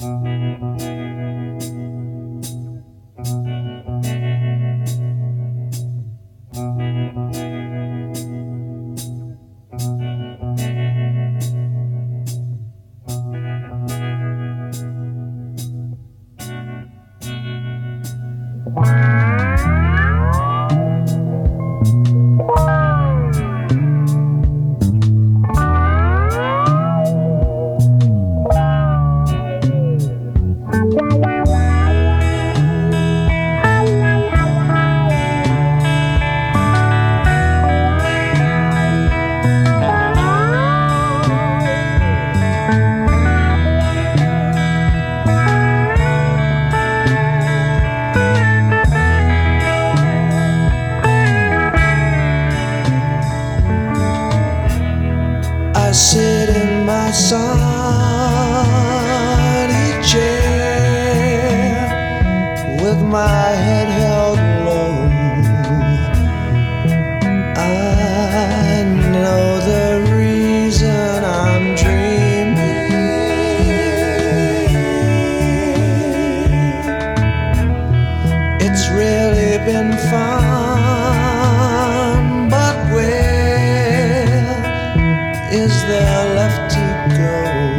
I sit in my sunny chair with my head held low. I know the reason I'm dreaming. It's really been fun, but where is there left to go?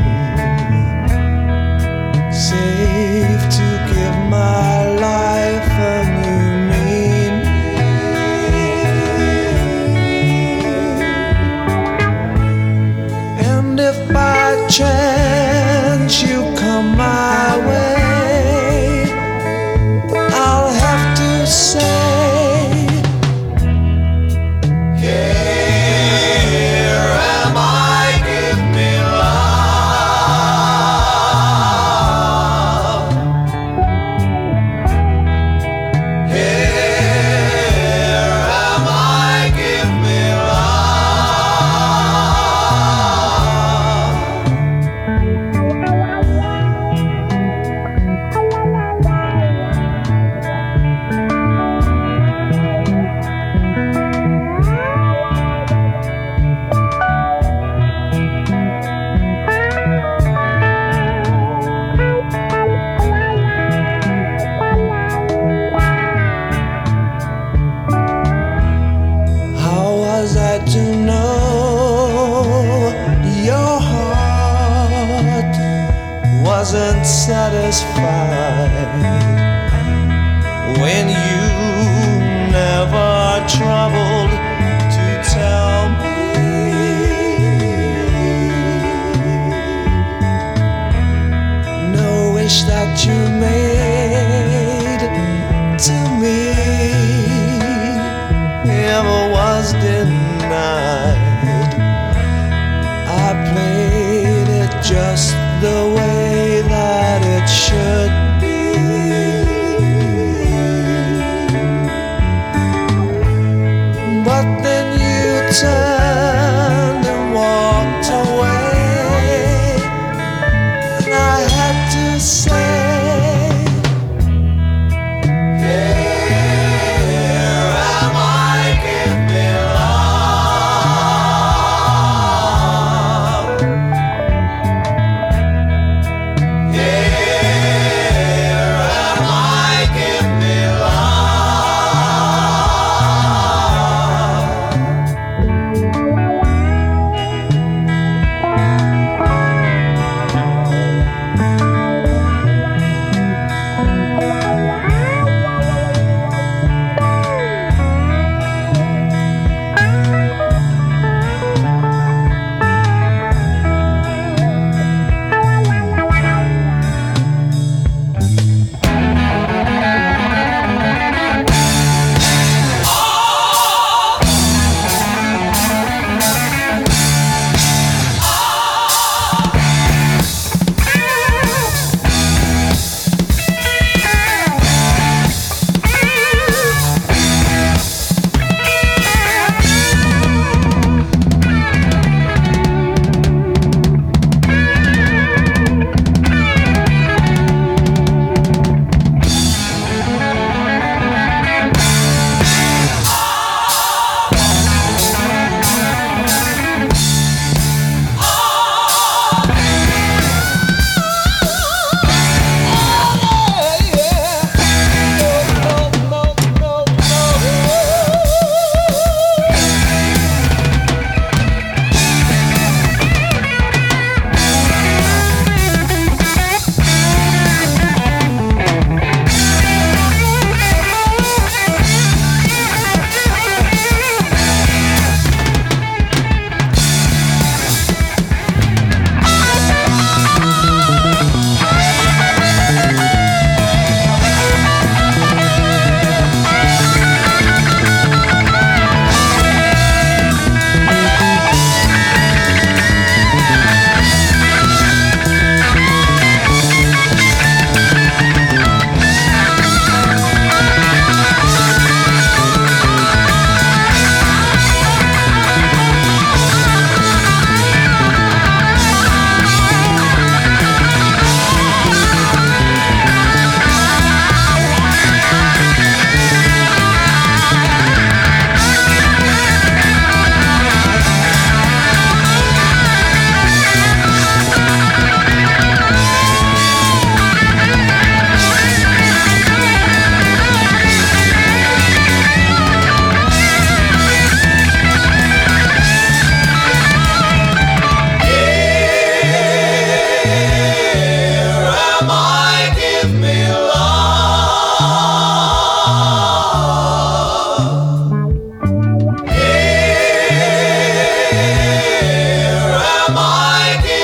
Safe to give my life a new meaning. And if by chance you come my way, I'll have to say, to know your heart wasn't satisfied when you never troubled to tell me. No wish that you made to me ever was denied. I played it just the way that it should be. But then you turned and walked away, and I had to say,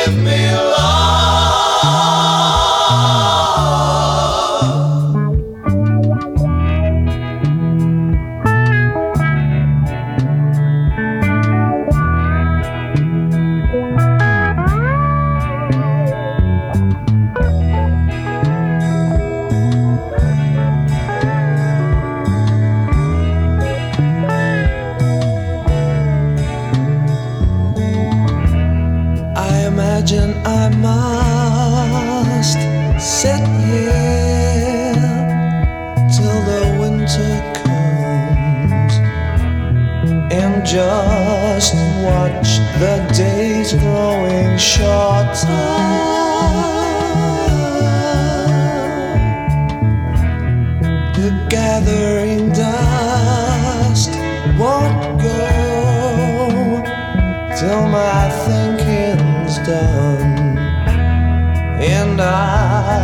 give me love. Imagine I must sit here till the winter comes and just watch the days growing shorter. The gathering dust won't go till my thinking's done, and I